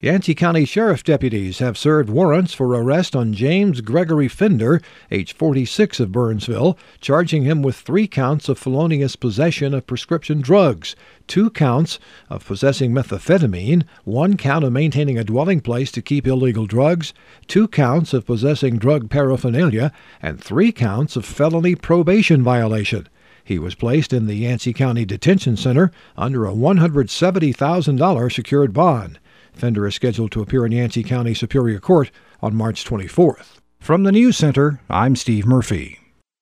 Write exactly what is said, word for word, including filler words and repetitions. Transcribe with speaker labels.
Speaker 1: Yancey County Sheriff deputies have served warrants for arrest on James Gregory Fender, age forty-six, of Burnsville, charging him with three counts of felonious possession of prescription drugs, two counts of possessing methamphetamine, one count of maintaining a dwelling place to keep illegal drugs, two counts of possessing drug paraphernalia, and three counts of felony probation violation. He was placed in the Yancey County Detention Center under a one hundred seventy thousand dollars secured bond. Fender is scheduled to appear in Yancey County Superior Court on March twenty-fourth. From the News Center, I'm Steve Murphy.